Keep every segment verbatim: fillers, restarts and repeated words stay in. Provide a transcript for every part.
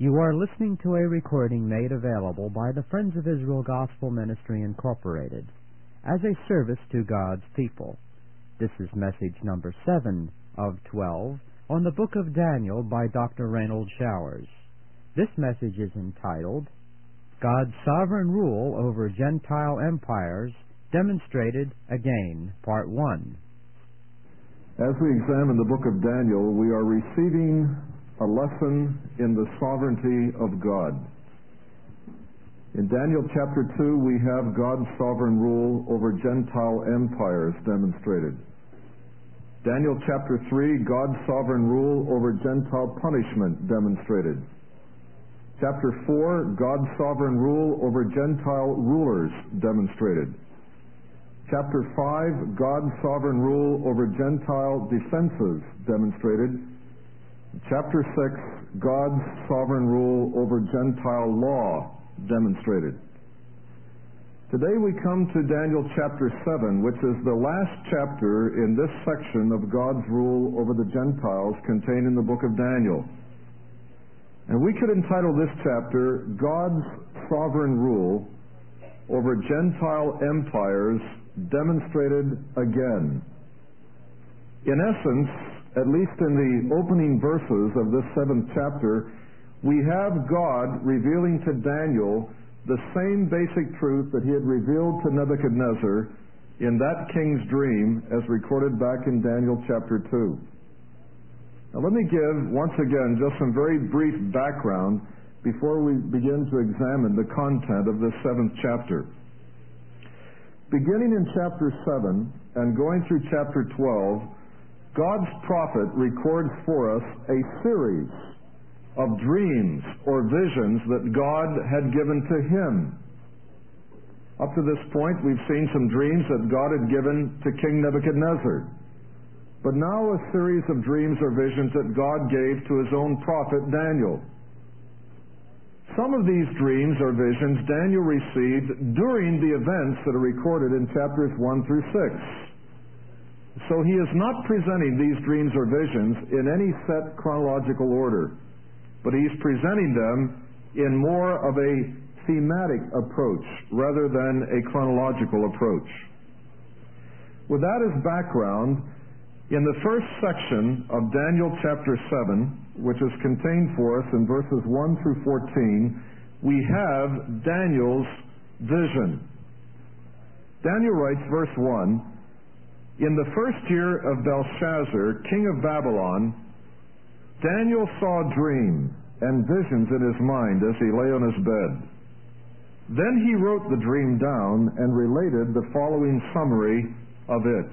You are listening to a recording made available by the Friends of Israel Gospel Ministry, Incorporated, as a service to God's people. This is message number seven of twelve on the book of Daniel by Doctor Reynold Showers. This message is entitled, God's Sovereign Rule Over Gentile Empires Demonstrated Again, Part one. As we examine the book of Daniel, we are receiving a lesson in the sovereignty of God. In Daniel chapter two, we have God's sovereign rule over Gentile empires demonstrated. Daniel chapter three, God's sovereign rule over Gentile punishment demonstrated. Chapter four, God's sovereign rule over Gentile rulers demonstrated. Chapter five, God's sovereign rule over Gentile defenses demonstrated. Chapter six, God's sovereign rule over Gentile law demonstrated. Today we come to Daniel chapter seven, which is the last chapter in this section of God's rule over the Gentiles contained in the book of Daniel. And we could entitle this chapter, God's Sovereign Rule over Gentile Empires Demonstrated Again. In essence, at least in the opening verses of this seventh chapter, we have God revealing to Daniel the same basic truth that he had revealed to Nebuchadnezzar in that king's dream as recorded back in Daniel chapter two. Now let me give, once again, just some very brief background before we begin to examine the content of this seventh chapter. Beginning in chapter seven and going through chapter twelve, God's prophet records for us a series of dreams or visions that God had given to him. Up to this point, we've seen some dreams that God had given to King Nebuchadnezzar. But now a series of dreams or visions that God gave to his own prophet Daniel. Some of these dreams or visions Daniel received during the events that are recorded in chapters one through six. So he is not presenting these dreams or visions in any set chronological order, but he's presenting them in more of a thematic approach rather than a chronological approach. With that as background, in the first section of Daniel chapter seven, which is contained for us in verses one through fourteen, we have Daniel's vision. Daniel writes, verse one, In the first year of Belshazzar, king of Babylon, Daniel saw a dream and visions in his mind as he lay on his bed. Then he wrote the dream down and related the following summary of it.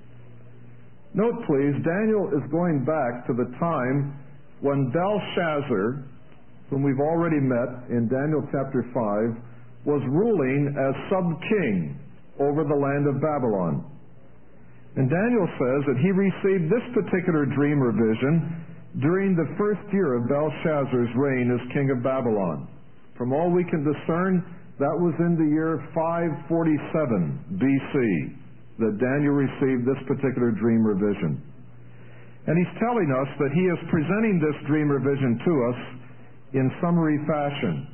Note, please, Daniel is going back to the time when Belshazzar, whom we've already met in Daniel chapter five, was ruling as sub-king over the land of Babylon. And Daniel says that he received this particular dream or vision during the first year of Belshazzar's reign as king of Babylon. From all we can discern, that was in the year five forty-seven B C that Daniel received this particular dream or vision. And he's telling us that he is presenting this dream or vision to us in summary fashion.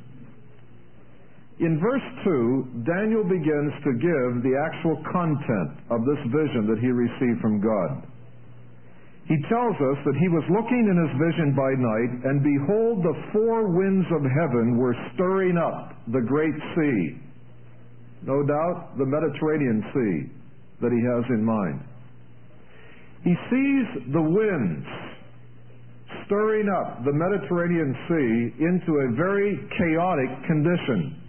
In verse two, Daniel begins to give the actual content of this vision that he received from God. He tells us that he was looking in his vision by night, and behold, the four winds of heaven were stirring up the great sea. No doubt the Mediterranean Sea that he has in mind. He sees the winds stirring up the Mediterranean Sea into a very chaotic condition.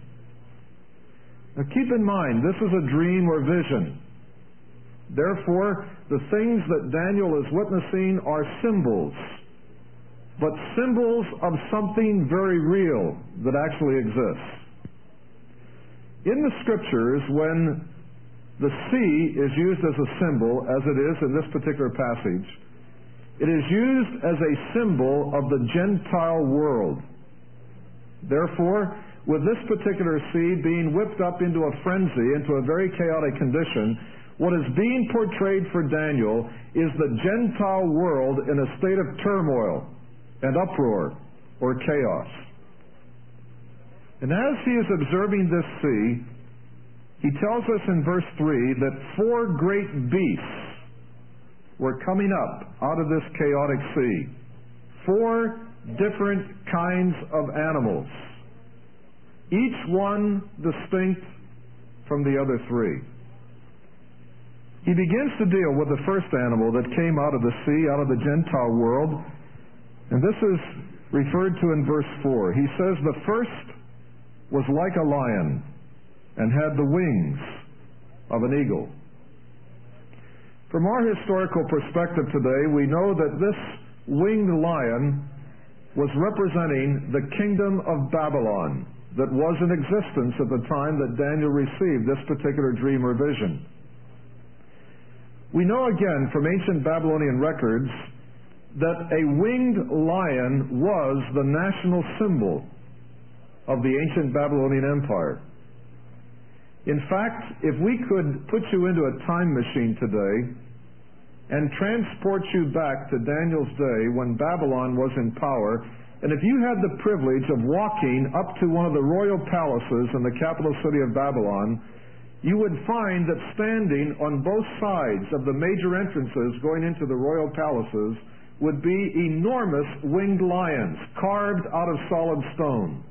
Now keep in mind, this is a dream or vision. Therefore, the things that Daniel is witnessing are symbols, but symbols of something very real that actually exists. In the Scriptures, when the sea is used as a symbol, as it is in this particular passage, it is used as a symbol of the Gentile world. Therefore, with this particular sea being whipped up into a frenzy, into a very chaotic condition, what is being portrayed for Daniel is the Gentile world in a state of turmoil and uproar or chaos. And as he is observing this sea, he tells us in verse three that four great beasts were coming up out of this chaotic sea. Four different kinds of animals, each one distinct from the other three. He begins to deal with the first animal that came out of the sea, out of the Gentile world, and this is referred to in verse four. He says, the first was like a lion and had the wings of an eagle. From our historical perspective today, we know that this winged lion was representing the kingdom of Babylon that was in existence at the time that Daniel received this particular dream or vision. We know again from ancient Babylonian records that a winged lion was the national symbol of the ancient Babylonian Empire. In fact, if we could put you into a time machine today and transport you back to Daniel's day when Babylon was in power, and if you had the privilege of walking up to one of the royal palaces in the capital city of Babylon, you would find that standing on both sides of the major entrances going into the royal palaces would be enormous winged lions carved out of solid stone.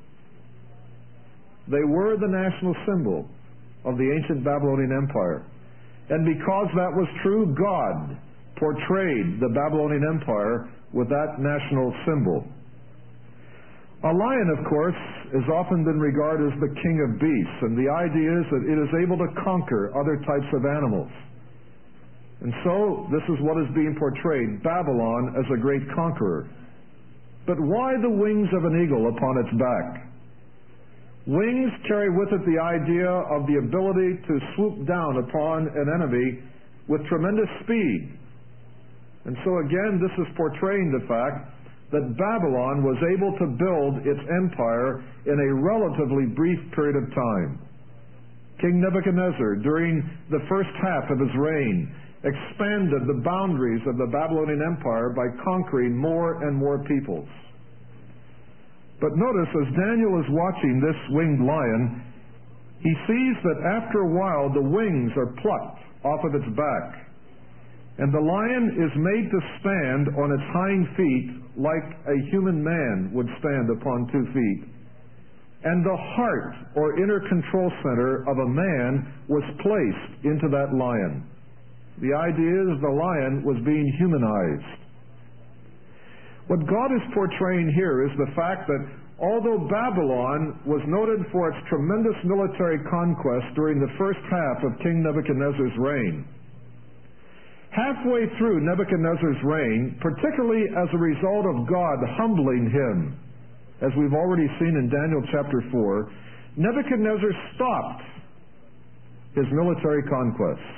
They were the national symbol of the ancient Babylonian Empire. And because that was true, God portrayed the Babylonian Empire with that national symbol. A lion, of course, has often been regarded as the king of beasts, and the idea is that it is able to conquer other types of animals. And so, this is what is being portrayed, Babylon as a great conqueror. But why the wings of an eagle upon its back? Wings carry with it the idea of the ability to swoop down upon an enemy with tremendous speed. And so again, this is portraying the fact that Babylon was able to build its empire in a relatively brief period of time. King Nebuchadnezzar, during the first half of his reign, expanded the boundaries of the Babylonian Empire by conquering more and more peoples. But notice, as Daniel is watching this winged lion, he sees that after a while the wings are plucked off of its back, and the lion is made to stand on its hind feet like a human man would stand upon two feet. And the heart, or inner control center, of a man was placed into that lion. The idea is the lion was being humanized. What God is portraying here is the fact that although Babylon was noted for its tremendous military conquest during the first half of King Nebuchadnezzar's reign, halfway through Nebuchadnezzar's reign, particularly as a result of God humbling him, as we've already seen in Daniel chapter four, Nebuchadnezzar stopped his military conquests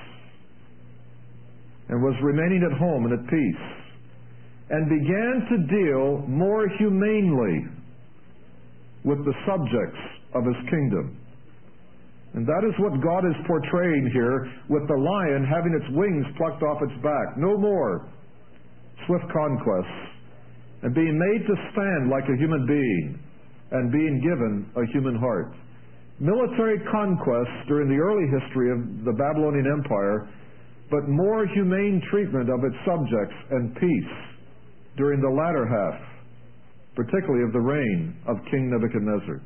and was remaining at home and at peace, and began to deal more humanely with the subjects of his kingdom. And that is what God is portraying here, with the lion having its wings plucked off its back. No more swift conquests, and being made to stand like a human being, and being given a human heart. Military conquests during the early history of the Babylonian Empire, but more humane treatment of its subjects and peace during the latter half, particularly of the reign of King Nebuchadnezzar.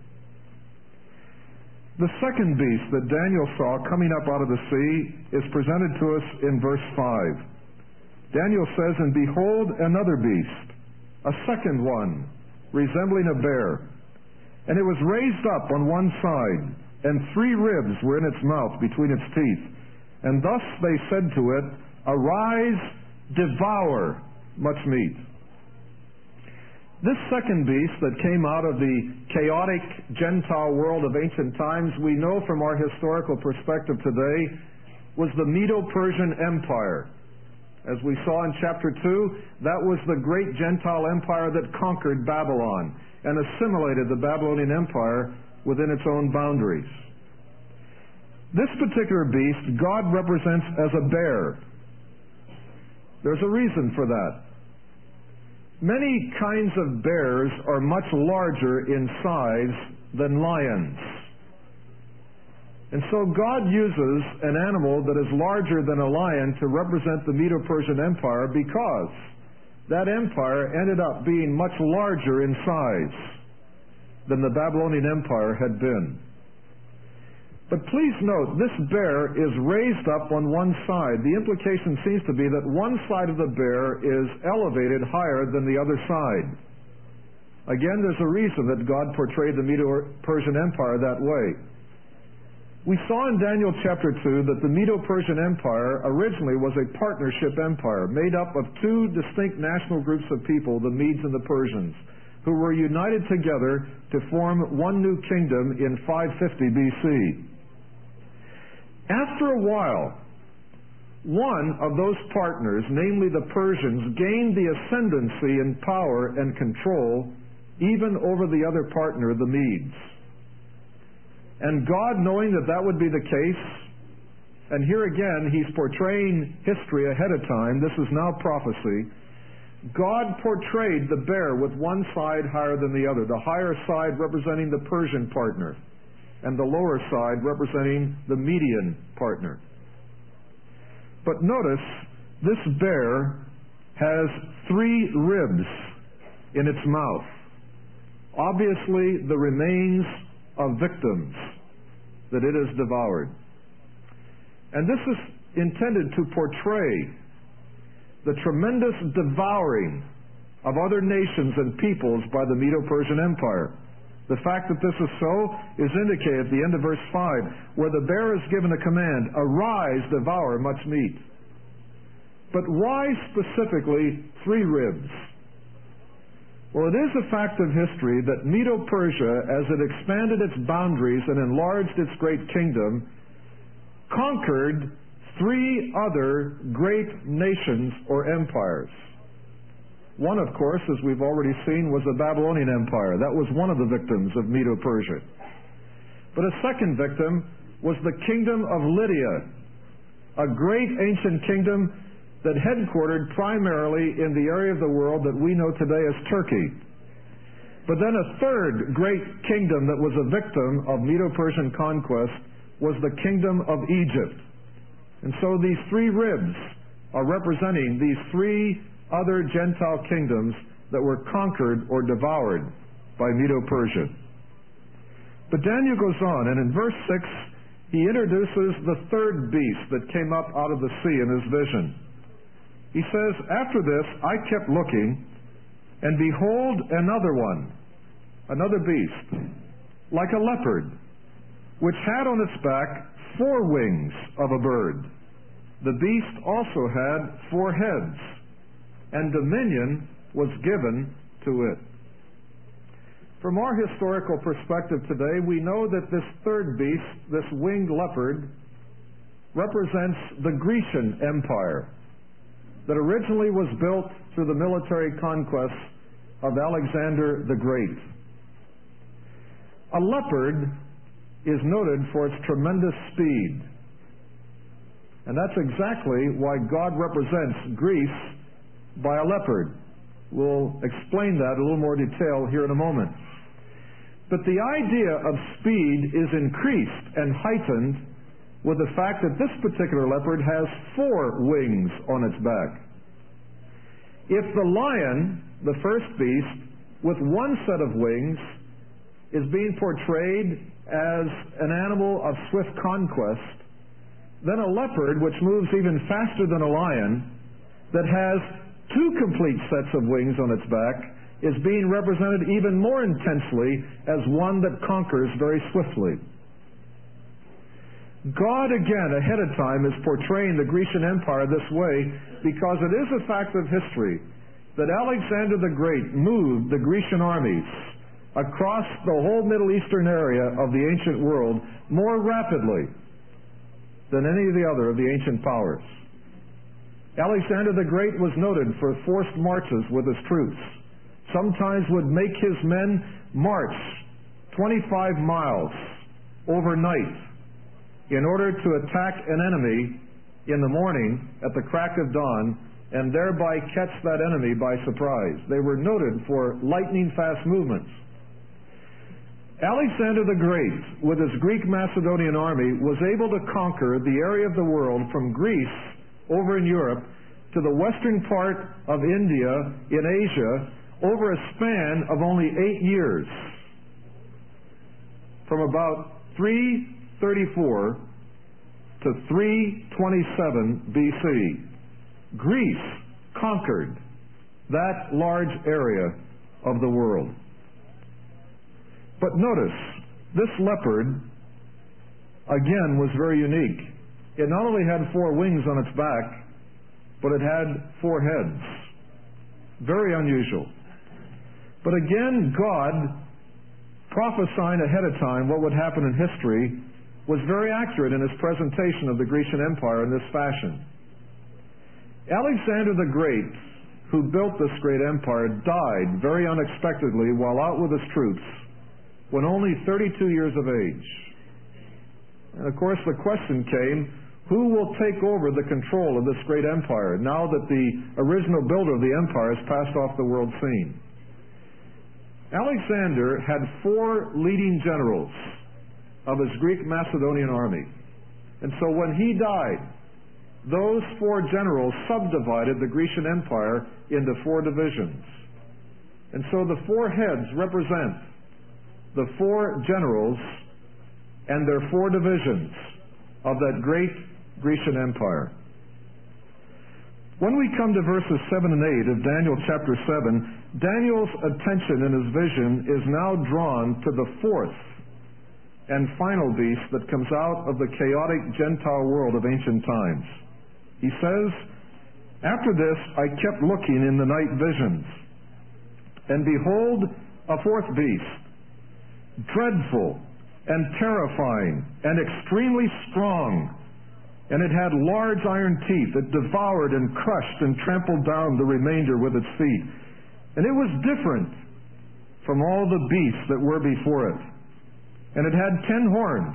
The second beast that Daniel saw coming up out of the sea is presented to us in verse five. Daniel says, "And behold, another beast, a second one, resembling a bear. And it was raised up on one side, and three ribs were in its mouth between its teeth. And thus they said to it, Arise, devour much meat." This second beast that came out of the chaotic Gentile world of ancient times, we know from our historical perspective today, was the Medo-Persian Empire. As we saw in chapter two, that was the great Gentile empire that conquered Babylon and assimilated the Babylonian Empire within its own boundaries. This particular beast, God represents as a bear. There's a reason for that. Many kinds of bears are much larger in size than lions. And so God uses an animal that is larger than a lion to represent the Medo-Persian Empire, because that empire ended up being much larger in size than the Babylonian Empire had been. But please note, this bear is raised up on one side. The implication seems to be that one side of the bear is elevated higher than the other side. Again, there's a reason that God portrayed the Medo-Persian Empire that way. We saw in Daniel chapter two that the Medo-Persian Empire originally was a partnership empire made up of two distinct national groups of people, the Medes and the Persians, who were united together to form one new kingdom in five fifty B C. After a while, one of those partners, namely the Persians, gained the ascendancy in power and control even over the other partner, the Medes. And God, knowing that that would be the case, and here again He's portraying history ahead of time, this is now prophecy, God portrayed the bear with one side higher than the other, the higher side representing the Persian partner, and the lower side representing the Median partner. But notice, this bear has three ribs in its mouth. Obviously, the remains of victims that it has devoured. And this is intended to portray the tremendous devouring of other nations and peoples by the Medo-Persian Empire. The fact that this is so is indicated at the end of verse five, where the bear is given a command, "Arise, devour much meat." But why specifically three ribs? Well, it is a fact of history that Medo-Persia, as it expanded its boundaries and enlarged its great kingdom, conquered three other great nations or empires. One, of course, as we've already seen, was the Babylonian Empire. That was one of the victims of Medo-Persia. But a second victim was the kingdom of Lydia, a great ancient kingdom that headquartered primarily in the area of the world that we know today as Turkey. But then a third great kingdom that was a victim of Medo-Persian conquest was the kingdom of Egypt. And so these three ribs are representing these three other Gentile kingdoms that were conquered or devoured by Medo-Persia. But Daniel goes on, and in verse six, he introduces the third beast that came up out of the sea in his vision. He says, "After this I kept looking, and behold another one, another beast, like a leopard, which had on its back four wings of a bird. The beast also had four heads, and dominion was given to it." From our historical perspective today, we know that this third beast, this winged leopard, represents the Grecian Empire that originally was built through the military conquest of Alexander the Great. A leopard is noted for its tremendous speed. And that's exactly why God represents Greece by a leopard. We'll explain that in a little more detail here in a moment. But the idea of speed is increased and heightened with the fact that this particular leopard has four wings on its back. If the lion, the first beast, with one set of wings, is being portrayed as an animal of swift conquest, then a leopard, which moves even faster than a lion, that has two complete sets of wings on its back, is being represented even more intensely as one that conquers very swiftly. God, again, ahead of time, is portraying the Grecian Empire this way because it is a fact of history that Alexander the Great moved the Grecian armies across the whole Middle Eastern area of the ancient world more rapidly than any of the other of the ancient powers. Alexander the Great was noted for forced marches with his troops. Sometimes would make his men march twenty-five miles overnight in order to attack an enemy in the morning at the crack of dawn and thereby catch that enemy by surprise. They were noted for lightning-fast movements. Alexander the Great, with his Greek Macedonian army, was able to conquer the area of the world from Greece over in Europe to the western part of India in Asia over a span of only eight years. From about three thirty-four to three twenty-seven B C, Greece conquered that large area of the world. But notice, this leopard, again, was very unique. It not only had four wings on its back, but it had four heads. Very unusual. But again, God, prophesying ahead of time what would happen in history, was very accurate in his presentation of the Grecian Empire in this fashion. Alexander the Great, who built this great empire, died very unexpectedly while out with his troops when only thirty-two years of age. And of course the question came, who will take over the control of this great empire now that the original builder of the empire has passed off the world scene? Alexander had four leading generals of his Greek Macedonian army. And so when he died, those four generals subdivided the Grecian Empire into four divisions. And so the four heads represent the four generals and their four divisions of that great Grecian Empire. When we come to verses seven and eight of Daniel chapter seven, Daniel's attention in his vision is now drawn to the fourth and final beast that comes out of the chaotic Gentile world of ancient times. He says, "After this I kept looking in the night visions, and behold, a fourth beast, dreadful and terrifying and extremely strong, and it had large iron teeth. It devoured and crushed and trampled down the remainder with its feet. And it was different from all the beasts that were before it. And it had ten horns.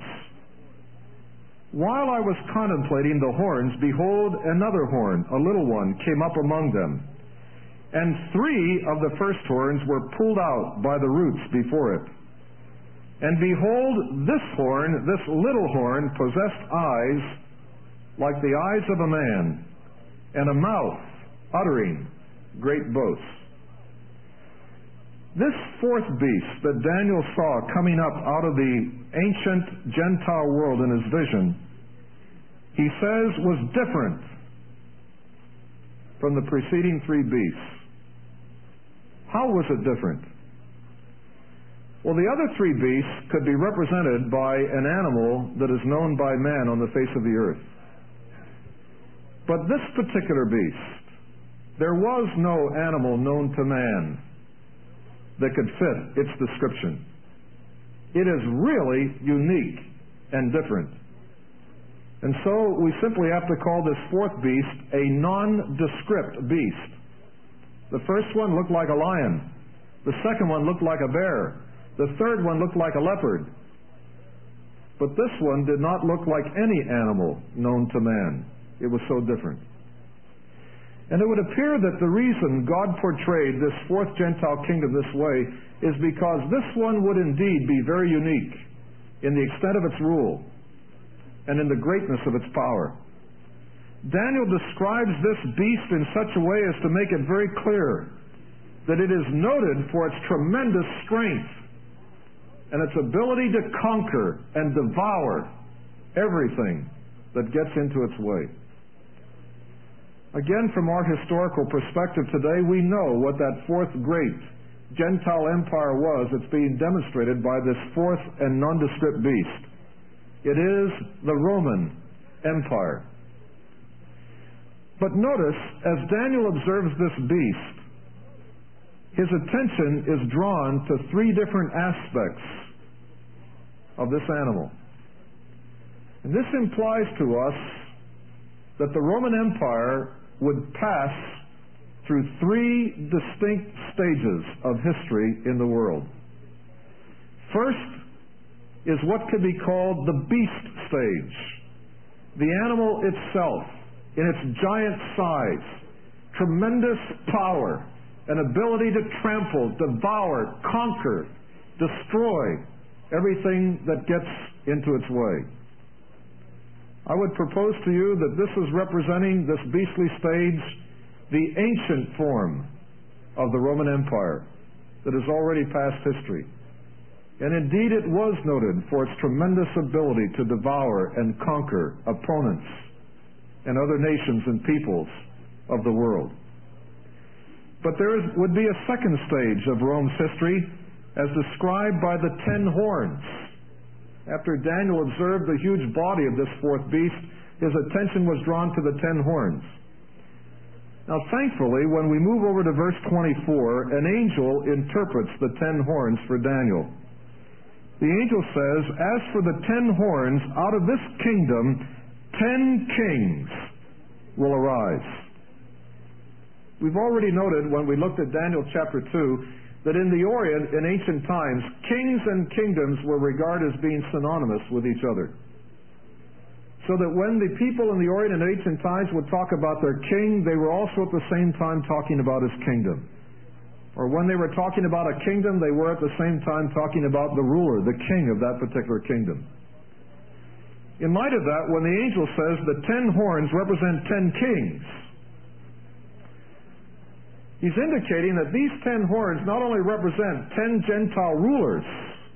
While I was contemplating the horns, behold, another horn, a little one, came up among them. And three of the first horns were pulled out by the roots before it. And behold, this horn, this little horn, possessed eyes like the eyes of a man, and a mouth uttering great boasts." This fourth beast that Daniel saw coming up out of the ancient Gentile world in his vision, he says was different from the preceding three beasts. How was it different? Well, the other three beasts could be represented by an animal that is known by man on the face of the earth. But this particular beast, there was no animal known to man that could fit its description. It is really unique and different. And so we simply have to call this fourth beast a nondescript beast. The first one looked like a lion. The second one looked like a bear. The third one looked like a leopard. But this one did not look like any animal known to man. It was so different. And it would appear that the reason God portrayed this fourth Gentile kingdom this way is because this one would indeed be very unique in the extent of its rule and in the greatness of its power. Daniel describes this beast in such a way as to make it very clear that it is noted for its tremendous strength and its ability to conquer and devour everything that gets into its way. Again, from our historical perspective today, we know what that fourth great Gentile empire was that's being demonstrated by this fourth and nondescript beast. It is the Roman Empire. But notice, as Daniel observes this beast, his attention is drawn to three different aspects of this animal. And this implies to us that the Roman Empire would pass through three distinct stages of history in the world. First is what could be called the beast stage. The animal itself, in its giant size, tremendous power, an ability to trample, devour, conquer, destroy everything that gets into its way. I would propose to you that this is representing, this beastly stage, the ancient form of the Roman Empire that is already past history. And indeed it was noted for its tremendous ability to devour and conquer opponents and other nations and peoples of the world. But there is, would be a second stage of Rome's history as described by the ten horns. After Daniel observed the huge body of this fourth beast, his attention was drawn to the ten horns. Now thankfully, when we move over to verse twenty-four, an angel interprets the ten horns for Daniel. The angel says, "As for the ten horns, out of this kingdom ten kings will arise." We've already noted when we looked at Daniel chapter two that in the Orient, in ancient times, kings and kingdoms were regarded as being synonymous with each other. So that when the people in the Orient in ancient times would talk about their king, they were also at the same time talking about his kingdom. Or when they were talking about a kingdom, they were at the same time talking about the ruler, the king of that particular kingdom. In light of that, when the angel says the ten horns represent ten kings, he's indicating that these ten horns not only represent ten Gentile rulers,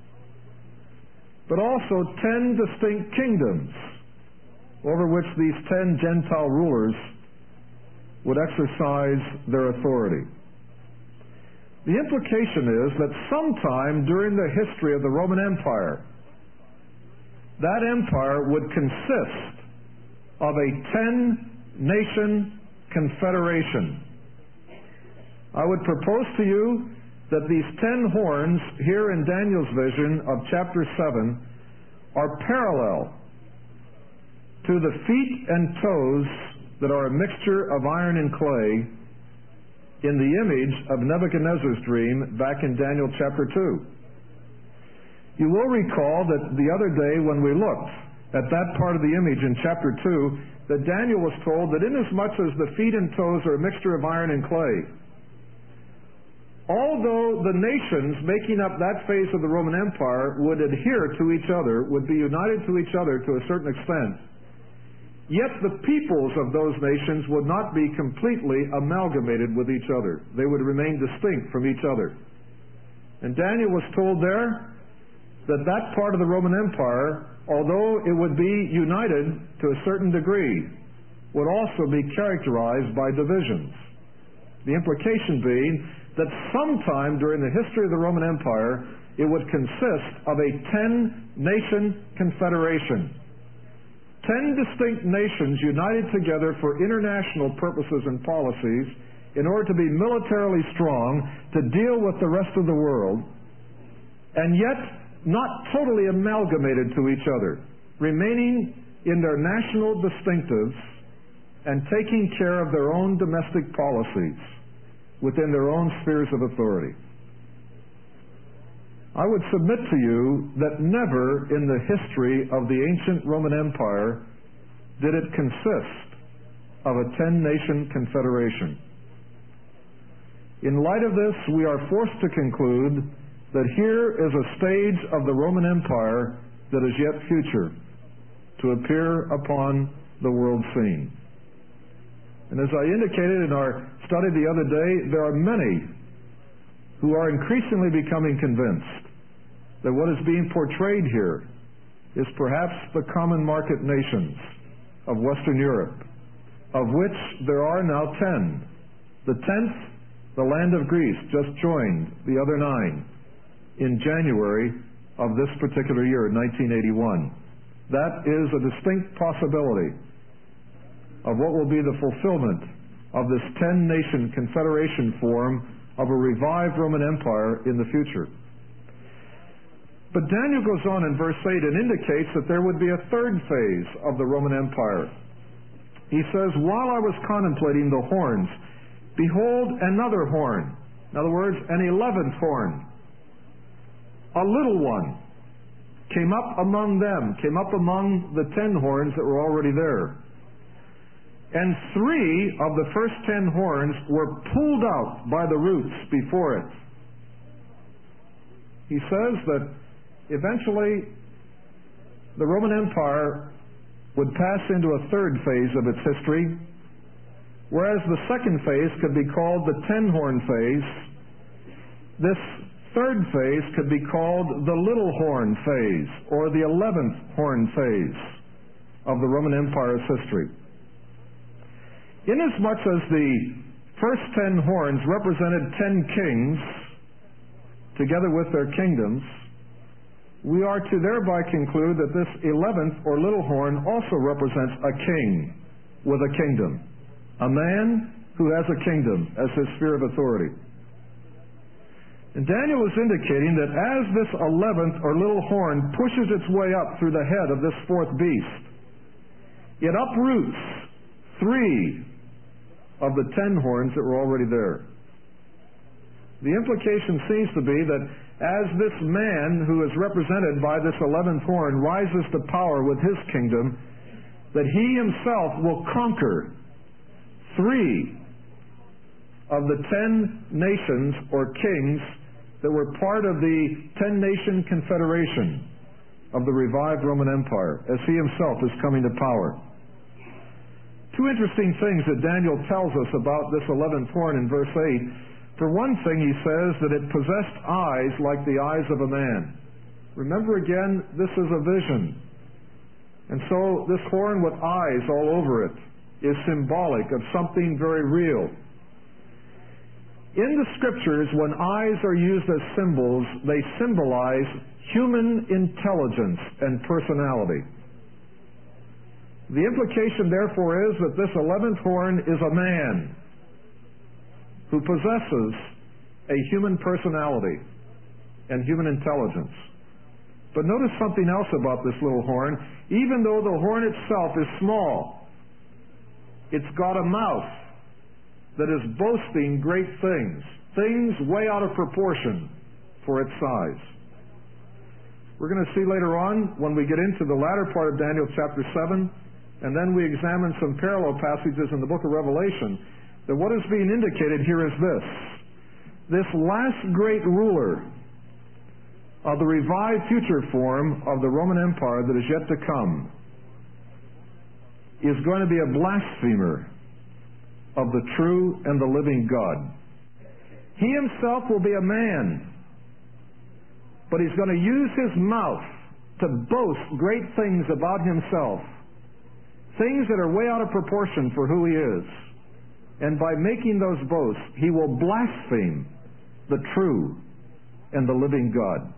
but also ten distinct kingdoms over which these ten Gentile rulers would exercise their authority. The implication is that sometime during the history of the Roman Empire, that empire would consist of a ten-nation confederation. I would propose to you that these ten horns here in Daniel's vision of chapter seven are parallel to the feet and toes that are a mixture of iron and clay in the image of Nebuchadnezzar's dream back in Daniel chapter two. You will recall that the other day when we looked at that part of the image in chapter two, that Daniel was told that inasmuch as the feet and toes are a mixture of iron and clay, although the nations making up that phase of the Roman Empire would adhere to each other, would be united to each other to a certain extent, yet the peoples of those nations would not be completely amalgamated with each other. They would remain distinct from each other. And Daniel was told there that that part of the Roman Empire, although it would be united to a certain degree, would also be characterized by divisions. The implication being that sometime during the history of the Roman Empire, it would consist of a ten-nation confederation. Ten distinct nations united together for international purposes and policies in order to be militarily strong to deal with the rest of the world, and yet not totally amalgamated to each other, remaining in their national distinctives and taking care of their own domestic policies within their own spheres of authority. I would submit to you that never in the history of the ancient Roman Empire did it consist of a ten-nation confederation. In light of this, we are forced to conclude that here is a stage of the Roman Empire that is yet future to appear upon the world scene. And as I indicated in our study the other day, there are many who are increasingly becoming convinced that what is being portrayed here is perhaps the common market nations of Western Europe, of which there are now ten. The tenth, the land of Greece, just joined the other nine in January of this particular year, nineteen eighty-one. That is a distinct possibility of what will be the fulfillment of this ten-nation confederation form of a revived Roman Empire in the future. But Daniel goes on in verse eight and indicates that there would be a third phase of the Roman Empire. He says, "While I was contemplating the horns, behold another horn." In other words, an eleventh horn. A little one came up among them, came up among the ten horns that were already there. And three of the first ten horns were pulled out by the roots before it. He says that eventually the Roman Empire would pass into a third phase of its history, whereas the second phase could be called the ten-horn phase. This third phase could be called the little horn phase, or the eleventh horn phase of the Roman Empire's history. Inasmuch as the first ten horns represented ten kings, together with their kingdoms, we are to thereby conclude that this eleventh or little horn also represents a king with a kingdom, a man who has a kingdom as his sphere of authority. And Daniel is indicating that as this eleventh or little horn pushes its way up through the head of this fourth beast, it uproots three of the ten horns that were already there. The implication seems to be that as this man who is represented by this eleventh horn rises to power with his kingdom, that he himself will conquer three of the ten nations or kings that were part of the ten-nation confederation of the revived Roman Empire, as he himself is coming to power. Two interesting things that Daniel tells us about this eleventh horn in verse eight. For one thing, he says that it possessed eyes like the eyes of a man. Remember again, this is a vision. And so this horn with eyes all over it is symbolic of something very real. In the Scriptures, when eyes are used as symbols, they symbolize human intelligence and personality. The implication, therefore, is that this eleventh horn is a man who possesses a human personality and human intelligence. But notice something else about this little horn. Even though the horn itself is small, it's got a mouth that is boasting great things, things way out of proportion for its size. We're going to see later on, when we get into the latter part of Daniel chapter seven, and then we examine some parallel passages in the book of Revelation, that what is being indicated here is this. This last great ruler of the revived future form of the Roman Empire that is yet to come is going to be a blasphemer of the true and the living God. He himself will be a man, but he's going to use his mouth to boast great things about himself, things that are way out of proportion for who he is. And by making those boasts, he will blaspheme the true and the living God.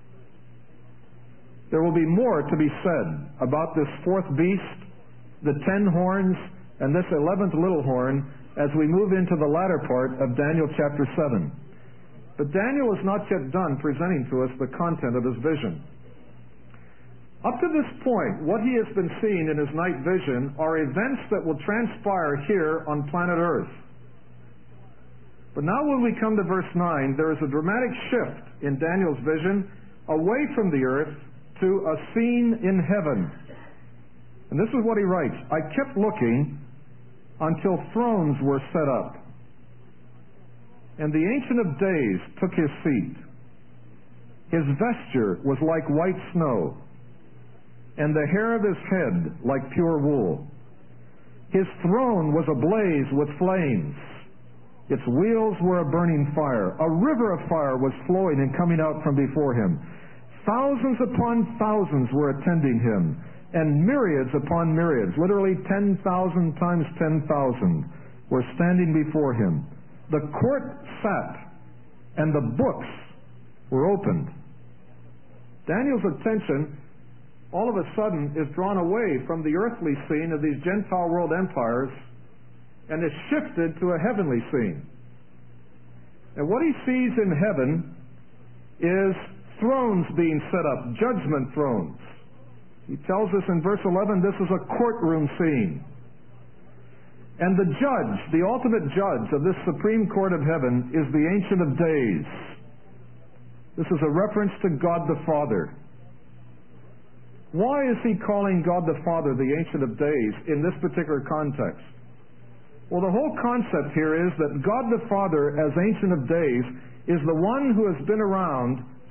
There will be more to be said about this fourth beast, the ten horns, and this eleventh little horn as we move into the latter part of Daniel chapter seven. But Daniel is not yet done presenting to us the content of his vision. Up to this point, what he has been seeing in his night vision are events that will transpire here on planet Earth. But now when we come to verse nine, there is a dramatic shift in Daniel's vision away from the earth to a scene in heaven. And this is what he writes. I kept looking until thrones were set up, and the Ancient of Days took his seat. His vesture was like white snow, and the hair of his head like pure wool. His throne was ablaze with flames. Its wheels were a burning fire. A river of fire was flowing and coming out from before him. Thousands upon thousands were attending him, and myriads upon myriads, literally ten thousand times ten thousand, were standing before him. The court sat, and the books were opened. Daniel's attention all of a sudden is drawn away from the earthly scene of these Gentile world empires and is shifted to a heavenly scene. And what he sees in heaven is thrones being set up, judgment thrones. He tells us in verse eleven, this is a courtroom scene. And the judge, the ultimate judge of this supreme court of heaven, is the Ancient of Days. This is a reference to God the Father. Why is he calling God the Father the Ancient of Days in this particular context? Well, the whole concept here is that God the Father, as Ancient of Days, is the one who has been around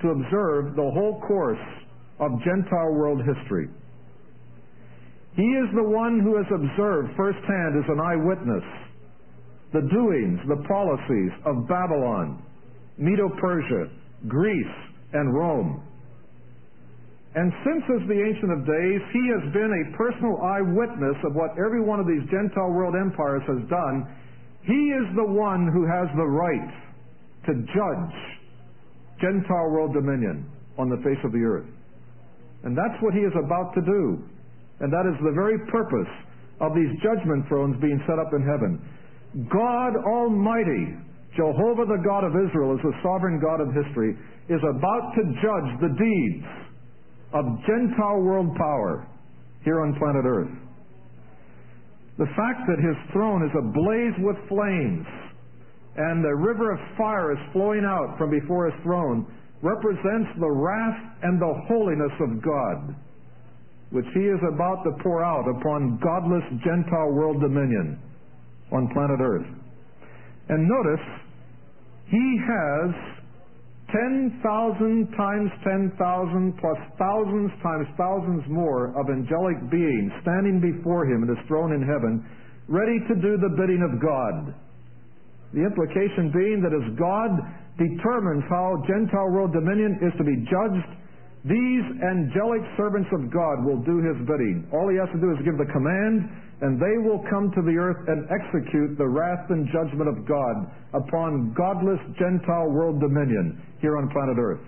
to observe the whole course of Gentile world history. He is the one who has observed firsthand as an eyewitness the doings, the policies of Babylon, Medo-Persia, Greece, and Rome. And since as the Ancient of Days, he has been a personal eyewitness of what every one of these Gentile world empires has done. He is the one who has the right to judge Gentile world dominion on the face of the earth. And that's what he is about to do. And that is the very purpose of these judgment thrones being set up in heaven. God Almighty, Jehovah the God of Israel, as the sovereign God of history, is about to judge the deeds of Gentile world power here on planet Earth. The fact that his throne is ablaze with flames and the river of fire is flowing out from before his throne represents the wrath and the holiness of God, which he is about to pour out upon godless Gentile world dominion on planet Earth. And notice, he has ten thousand times ten thousand plus thousands times thousands more of angelic beings standing before him at his throne in heaven, ready to do the bidding of God. The implication being that as God determines how Gentile world dominion is to be judged, these angelic servants of God will do his bidding. All he has to do is give the command, and they will come to the earth and execute the wrath and judgment of God upon godless Gentile world dominion here on planet Earth.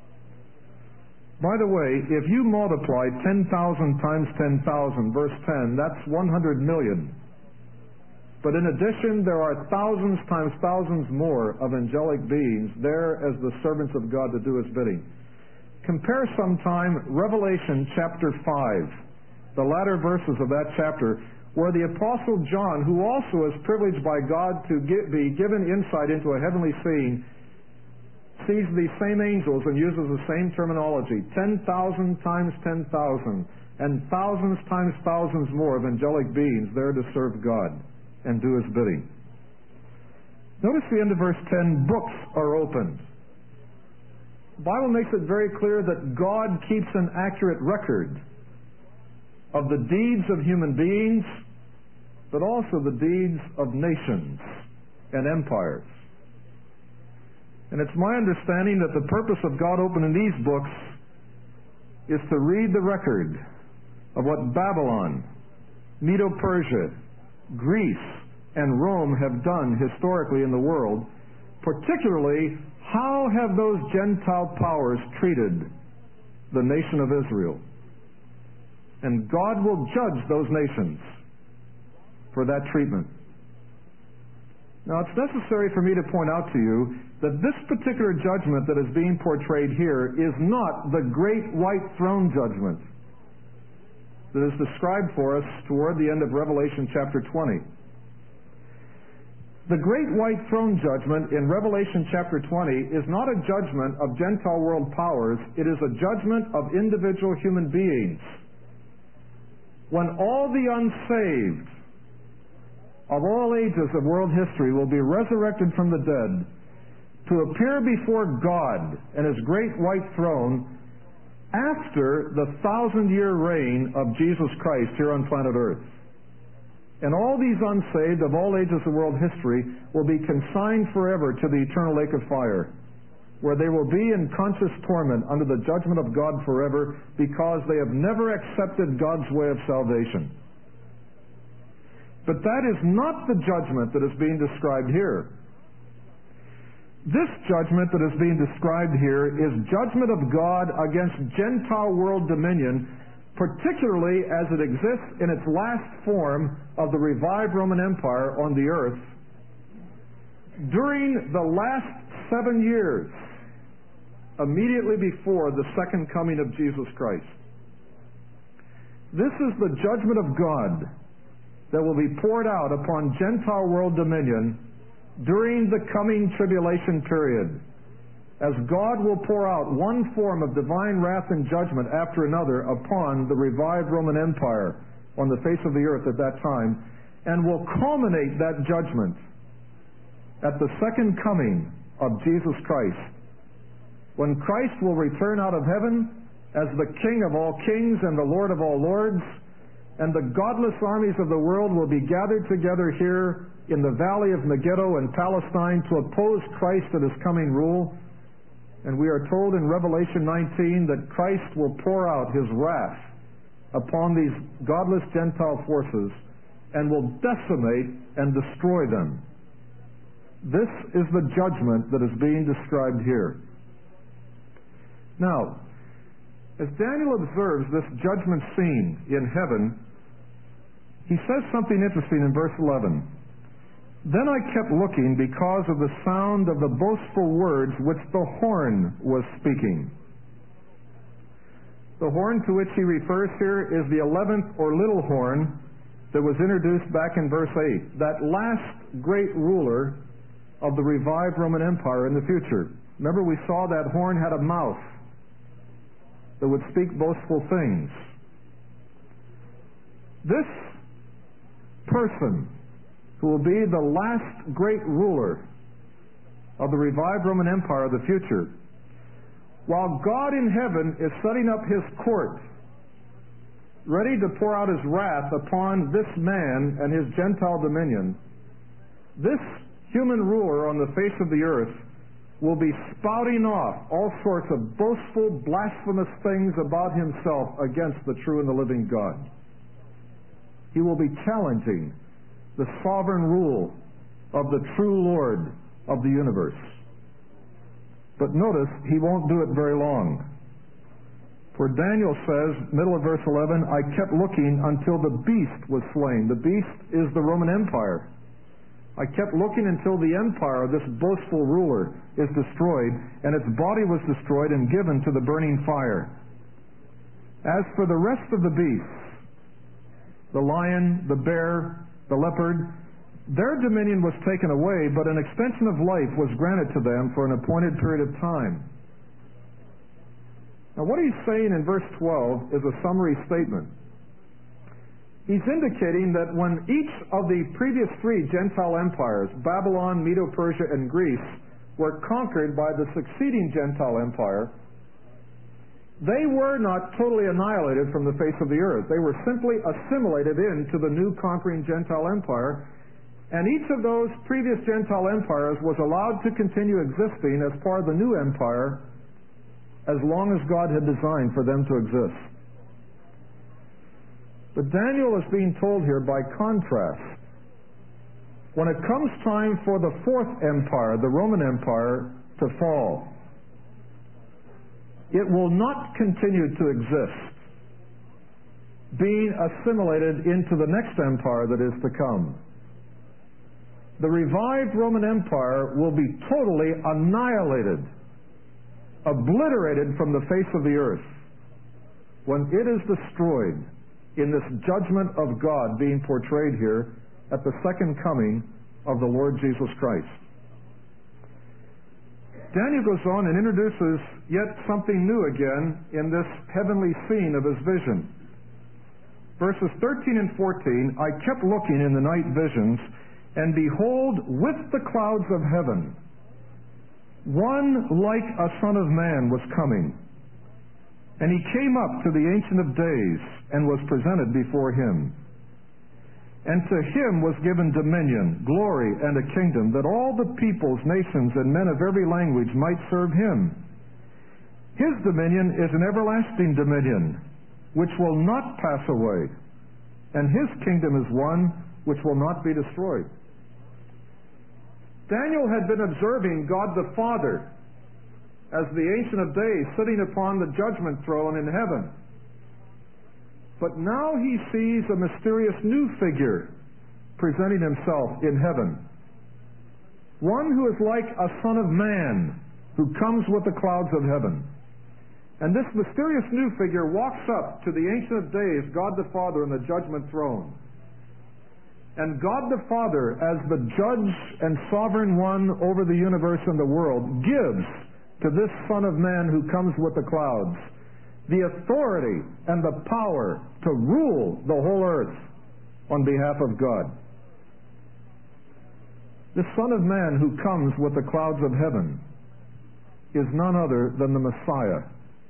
By the way, if you multiply ten thousand times ten thousand, verse ten, that's one hundred million. But in addition, there are thousands times thousands more of angelic beings there as the servants of God to do his bidding. Compare sometime Revelation chapter five, the latter verses of that chapter, where the Apostle John, who also is privileged by God to get, be given insight into a heavenly scene, sees these same angels and uses the same terminology, ten thousand times ten thousand, and thousands times thousands more of angelic beings there to serve God and do his bidding. Notice the end of verse ten, books are opened. The Bible makes it very clear that God keeps an accurate record of the deeds of human beings, but also the deeds of nations and empires. And it's my understanding that the purpose of God opening these books is to read the record of what Babylon, Medo-Persia, Greece, and Rome have done historically in the world, particularly how have those Gentile powers treated the nation of Israel. And God will judge those nations for that treatment. Now, it's necessary for me to point out to you that this particular judgment that is being portrayed here is not the great white throne judgment that is described for us toward the end of Revelation chapter twenty. The great white throne judgment in Revelation chapter twenty is not a judgment of Gentile world powers. It is a judgment of individual human beings. When all the unsaved of all ages of world history will be resurrected from the dead to appear before God and his great white throne after the thousand-year reign of Jesus Christ here on planet Earth. And all these unsaved of all ages of world history will be consigned forever to the eternal lake of fire, where they will be in conscious torment under the judgment of God forever because they have never accepted God's way of salvation. But that is not the judgment that is being described here. This judgment that is being described here is judgment of God against Gentile world dominion, particularly as it exists in its last form of the revived Roman Empire on the earth during the last seven years immediately before the second coming of Jesus Christ. This is the judgment of God that will be poured out upon Gentile world dominion during the coming tribulation period, as God will pour out one form of divine wrath and judgment after another upon the revived Roman Empire on the face of the earth at that time, and will culminate that judgment at the second coming of Jesus Christ, when Christ will return out of heaven as the King of all kings and the Lord of all lords, and the godless armies of the world will be gathered together here in the valley of Megiddo in Palestine to oppose Christ at his coming rule. And we are told in Revelation nineteen that Christ will pour out his wrath upon these godless Gentile forces and will decimate and destroy them. This is the judgment that is being described here. Now, as Daniel observes this judgment scene in heaven, he says something interesting in verse eleven. Then I kept looking because of the sound of the boastful words which the horn was speaking. The horn to which he refers here is the eleventh or little horn that was introduced back in verse eight, that last great ruler of the revived Roman Empire in the future. Remember, we saw that horn had a mouth that would speak boastful things. This person, who will be the last great ruler of the revived Roman Empire of the future, while God in heaven is setting up his court, ready to pour out his wrath upon this man and his Gentile dominion, this human ruler on the face of the earth will be spouting off all sorts of boastful, blasphemous things about himself against the true and the living God. He will be challenging the sovereign rule of the true Lord of the universe. But notice, he won't do it very long. For Daniel says, middle of verse eleven, I kept looking until the beast was slain. The beast is the Roman Empire. I kept looking until the empire of this boastful ruler is destroyed, and its body was destroyed and given to the burning fire. As for the rest of the beasts, the lion, the bear, the leopard, their dominion was taken away, but an extension of life was granted to them for an appointed period of time. Now, what he's saying in verse twelve is a summary statement. He's indicating that when each of the previous three Gentile empires, Babylon, Medo-Persia, and Greece, were conquered by the succeeding Gentile empire, they were not totally annihilated from the face of the earth. They were simply assimilated into the new conquering Gentile empire, and each of those previous Gentile empires was allowed to continue existing as part of the new empire as long as God had designed for them to exist. But Daniel is being told here by contrast, when it comes time for the fourth empire, the Roman Empire, to fall, it will not continue to exist, being assimilated into the next empire that is to come. The revived Roman Empire will be totally annihilated, obliterated from the face of the earth, when it is destroyed in this judgment of God being portrayed here at the second coming of the Lord Jesus Christ. Daniel goes on and introduces yet something new again in this heavenly scene of his vision. Verses thirteen and fourteen, I kept looking in the night visions, and behold, with the clouds of heaven, one like a son of man was coming. And he came up to the Ancient of Days and was presented before him. And to him was given dominion, glory, and a kingdom, that all the peoples, nations, and men of every language might serve him. His dominion is an everlasting dominion, which will not pass away, and his kingdom is one which will not be destroyed. Daniel had been observing God the Father as the Ancient of Days sitting upon the judgment throne in heaven. But now he sees a mysterious new figure presenting himself in heaven. One who is like a son of man who comes with the clouds of heaven. And this mysterious new figure walks up to the Ancient of Days, God the Father, in the judgment throne. And God the Father, as the judge and sovereign one over the universe and the world, gives to this Son of Man who comes with the clouds the authority and the power to rule the whole earth on behalf of God. The Son of Man who comes with the clouds of heaven is none other than the Messiah.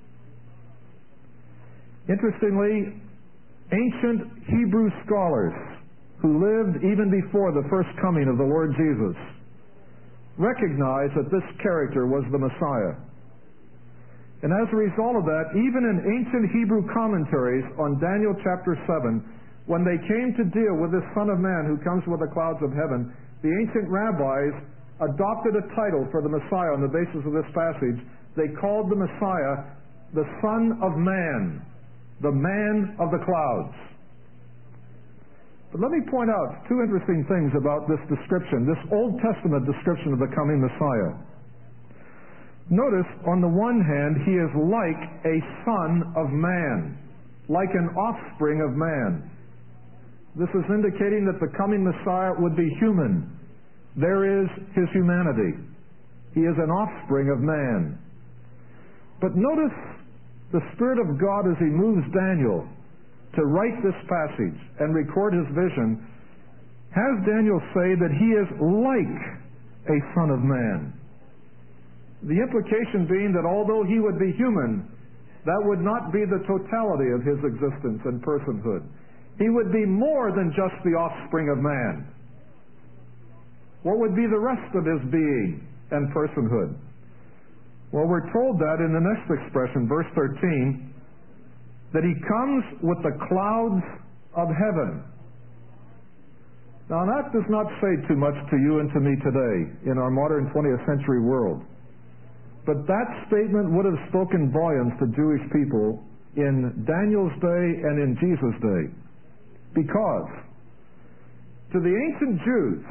Interestingly, ancient Hebrew scholars who lived even before the first coming of the Lord Jesus recognized that this character was the Messiah. And as a result of that, even in ancient Hebrew commentaries on Daniel chapter seven, when they came to deal with this Son of Man who comes with the clouds of heaven, the ancient rabbis adopted a title for the Messiah on the basis of this passage. They called the Messiah the Son of Man, the Man of the clouds. But let me point out two interesting things about this description, this Old Testament description of the coming Messiah. Notice, on the one hand, he is like a son of man, like an offspring of man. This is indicating that the coming Messiah would be human. There is his humanity. He is an offspring of man. But notice the Spirit of God as he moves Daniel to write this passage and record his vision, has Daniel say that he is like a son of man. The implication being that although he would be human, that would not be the totality of his existence and personhood. He would be more than just the offspring of man. What would be the rest of his being and personhood? Well, we're told that in the next expression, verse thirteen, that he comes with the clouds of heaven. Now, that does not say too much to you and to me today in our modern twentieth century world. But that statement would have spoken volumes to Jewish people in Daniel's day and in Jesus' day. Because to the ancient Jews,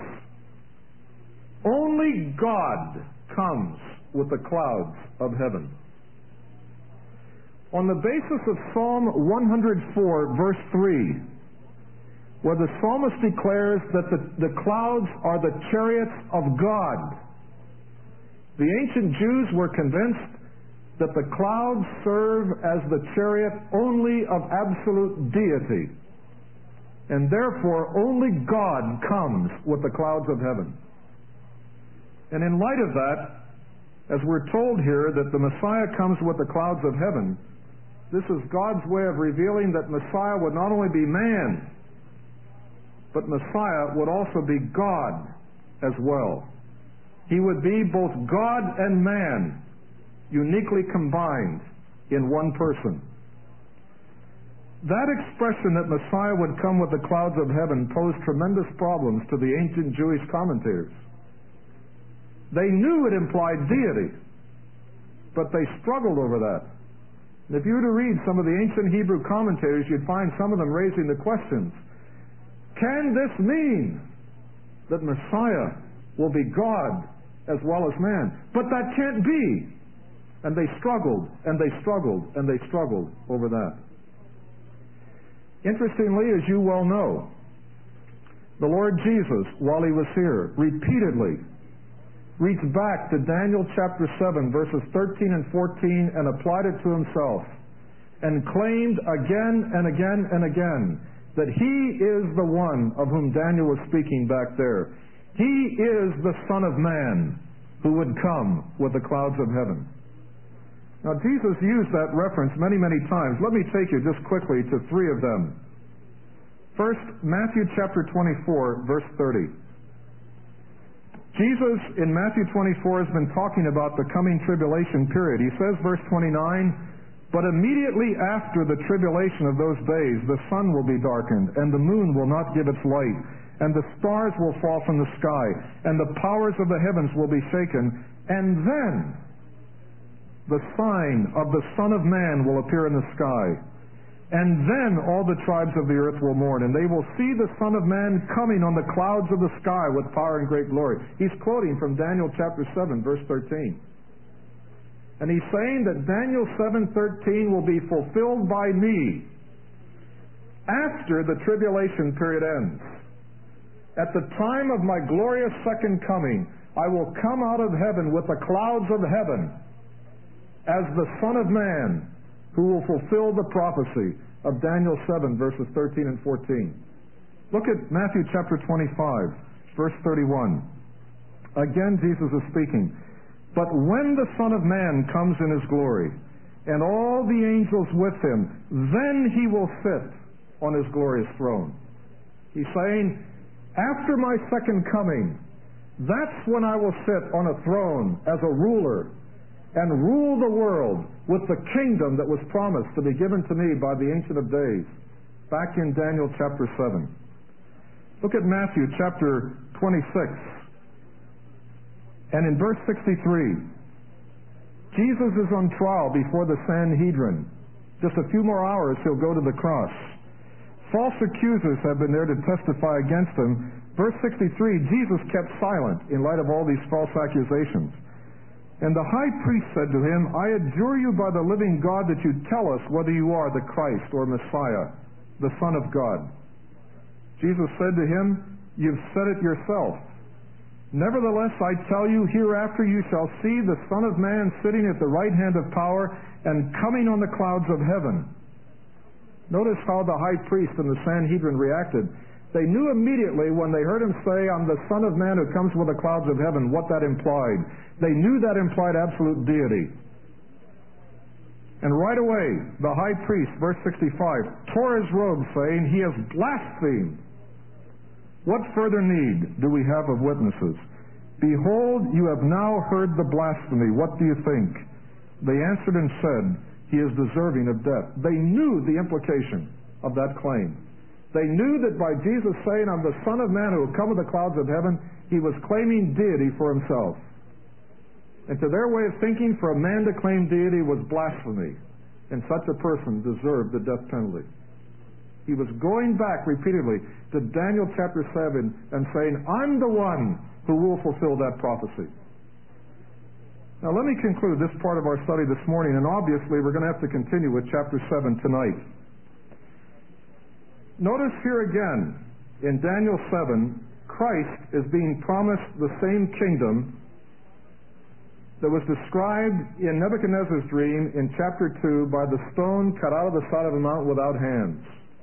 only God comes with the clouds of heaven. On the basis of Psalm one hundred four, verse three, where the psalmist declares that the, the clouds are the chariots of God, the ancient Jews were convinced that the clouds serve as the chariot only of absolute deity, and therefore only God comes with the clouds of heaven. And in light of that, as we're told here that the Messiah comes with the clouds of heaven, this is God's way of revealing that Messiah would not only be man, but Messiah would also be God as well. He would be both God and man, uniquely combined in one person. That expression that Messiah would come with the clouds of heaven posed tremendous problems to the ancient Jewish commentators. They knew it implied deity, but they struggled over that. And if you were to read some of the ancient Hebrew commentators, you'd find some of them raising the questions. Can this mean that Messiah will be God as well as man? But that can't be. And they struggled, and they struggled, and they struggled over that. Interestingly, as you well know, the Lord Jesus, while he was here, repeatedly reached back to Daniel chapter seven, verses thirteen and fourteen, and applied it to himself, and claimed again and again and again that he is the one of whom Daniel was speaking back there. He is the Son of Man who would come with the clouds of heaven. Now, Jesus used that reference many, many times. Let me take you just quickly to three of them. First, Matthew chapter twenty-four, verse thirty. Jesus in Matthew twenty-four has been talking about the coming tribulation period. He says, verse twenty-nine, "But immediately after the tribulation of those days, the sun will be darkened, and the moon will not give its light, and the stars will fall from the sky, and the powers of the heavens will be shaken. And then the sign of the Son of Man will appear in the sky. And then all the tribes of the earth will mourn, and they will see the Son of Man coming on the clouds of the sky with power and great glory." He's quoting from Daniel chapter seven, verse thirteen. And he's saying that Daniel seven thirteen will be fulfilled by me after the tribulation period ends. At the time of my glorious second coming, I will come out of heaven with the clouds of heaven as the Son of Man, who will fulfill the prophecy of Daniel seven, verses thirteen and fourteen. Look at Matthew chapter twenty-five, verse thirty-one. Again, Jesus is speaking. But when the Son of Man comes in his glory, and all the angels with him, then he will sit on his glorious throne. He's saying, after my second coming, that's when I will sit on a throne as a ruler and rule the world with the kingdom that was promised to be given to me by the Ancient of Days, back in Daniel chapter seven. Look at Matthew chapter twenty-six. And in verse sixty-three, Jesus is on trial before the Sanhedrin. Just a few more hours, he'll go to the cross. False accusers have been there to testify against him. Verse sixty-three, Jesus kept silent in light of all these false accusations. And the high priest said to him, I adjure you by the living God that you tell us whether you are the Christ or Messiah, the Son of God. Jesus said to him, you've said it yourself. Nevertheless, I tell you, hereafter you shall see the Son of Man sitting at the right hand of power and coming on the clouds of heaven. Notice how the high priest and the Sanhedrin reacted. They knew immediately when they heard him say, I'm the Son of Man who comes with the clouds of heaven, what that implied. They knew that implied absolute deity. And right away, the high priest, verse sixty-five, tore his robe, saying, he has blasphemed. What further need do we have of witnesses? Behold, you have now heard the blasphemy. What do you think? They answered and said, he is deserving of death. They knew the implication of that claim. They knew that by Jesus saying, I'm the Son of Man who will come with the clouds of heaven, he was claiming deity for himself. And to their way of thinking, for a man to claim deity was blasphemy, and such a person deserved the death penalty. He was going back repeatedly to Daniel chapter seven and saying, I'm the one who will fulfill that prophecy. Now let me conclude this part of our study this morning, and obviously we're going to have to continue with chapter seven tonight. Notice here again, in Daniel seven, Christ is being promised the same kingdom that was described in Nebuchadnezzar's dream in chapter two by the stone cut out of the side of the mountain without hands.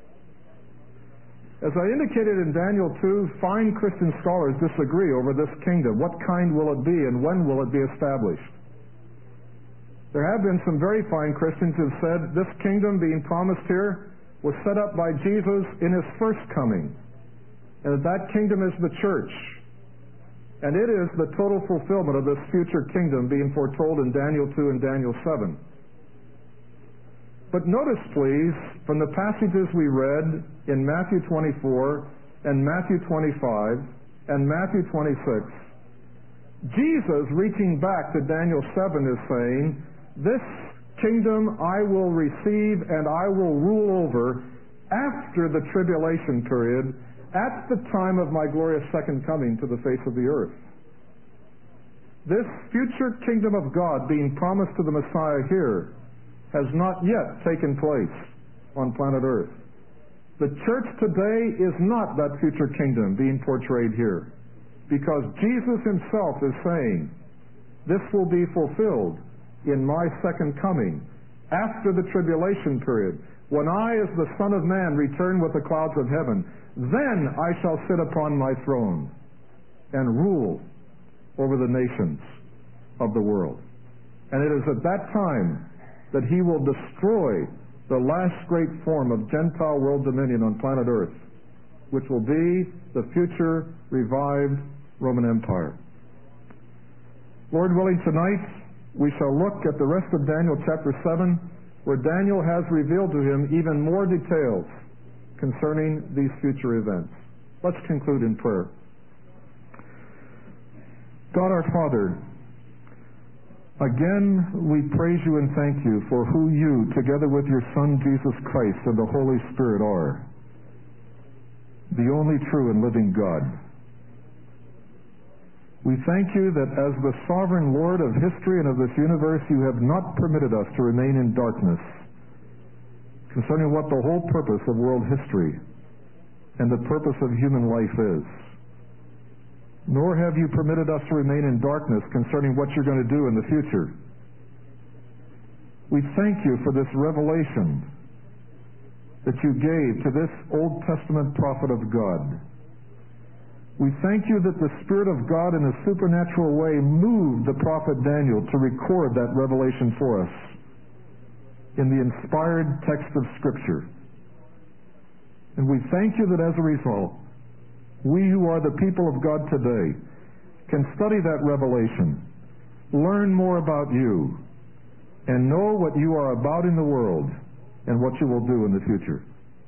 As I indicated in Daniel two, fine Christian scholars disagree over this kingdom. What kind will it be and when will it be established? There have been some very fine Christians who have said this kingdom being promised here was set up by Jesus in his first coming, and that that kingdom is the church. And it is the total fulfillment of this future kingdom being foretold in Daniel two and Daniel seven. But notice, please, from the passages we read in Matthew twenty-four and Matthew twenty-five and Matthew twenty-six, Jesus, reaching back to Daniel seven, is saying, this kingdom I will receive and I will rule over after the tribulation period, at the time of my glorious second coming to the face of the earth. This future kingdom of God being promised to the Messiah here has not yet taken place on planet Earth. The church today is not that future kingdom being portrayed here, because Jesus himself is saying, this will be fulfilled in my second coming, after the tribulation period, when I, as the Son of Man, return with the clouds of heaven. Then I shall sit upon my throne and rule over the nations of the world. And it is at that time that he will destroy the last great form of Gentile world dominion on planet Earth, which will be the future revived Roman Empire. Lord willing, tonight we shall look at the rest of Daniel chapter seven, where Daniel has revealed to him even more details concerning these future events. Let's conclude in prayer. God our Father, again we praise you and thank you for who you, together with your Son Jesus Christ and the Holy Spirit, are. The only true and living God. We thank you that as the sovereign Lord of history and of this universe, you have not permitted us to remain in darkness concerning what the whole purpose of world history and the purpose of human life is. Nor have you permitted us to remain in darkness concerning what you're going to do in the future. We thank you for this revelation that you gave to this Old Testament prophet of God, We thank you that the Spirit of God in a supernatural way moved the prophet Daniel to record that revelation for us in the inspired text of Scripture. And we thank you that as a result, we who are the people of God today can study that revelation, learn more about you, and know what you are about in the world and what you will do in the future.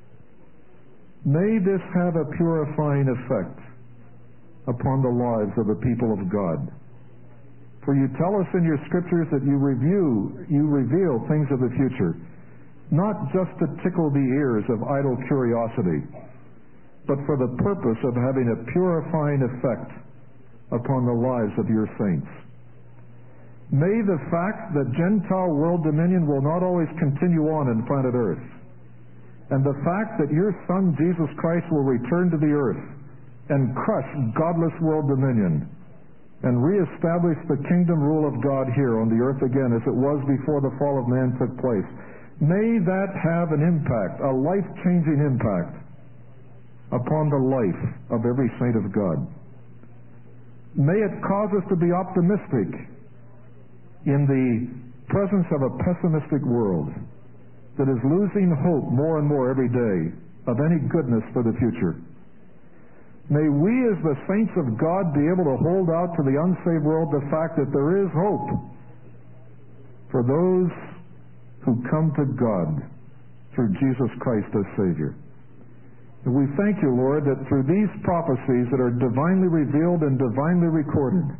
May this have a purifying effect upon the lives of the people of God. For you tell us in your Scriptures that you review, you reveal things of the future, not just to tickle the ears of idle curiosity, but for the purpose of having a purifying effect upon the lives of your saints. May the fact that Gentile world dominion will not always continue on in planet Earth, and the fact that your Son Jesus Christ will return to the earth and crush godless world dominion and reestablish the kingdom rule of God here on the earth again as it was before the fall of man took place. May that have an impact, a life-changing impact upon the life of every saint of God. May it cause us to be optimistic in the presence of a pessimistic world that is losing hope more and more every day of any goodness for the future. May we as the saints of God be able to hold out to the unsaved world the fact that there is hope for those who come to God through Jesus Christ as Savior. And we thank you, Lord, that through these prophecies that are divinely revealed and divinely recorded,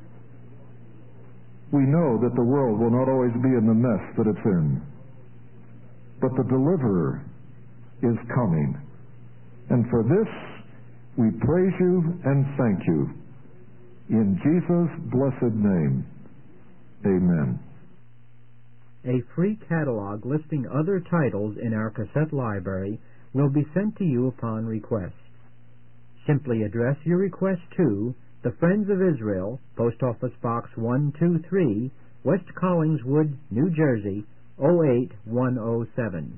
we know that the world will not always be in the mess that it's in. But the Deliverer is coming. And for this, we praise you and thank you. In Jesus' blessed name, amen. A free catalog listing other titles in our cassette library will be sent to you upon request. Simply address your request to the Friends of Israel, Post Office Box one two three, West Collingswood, New Jersey, oh eight one oh seven.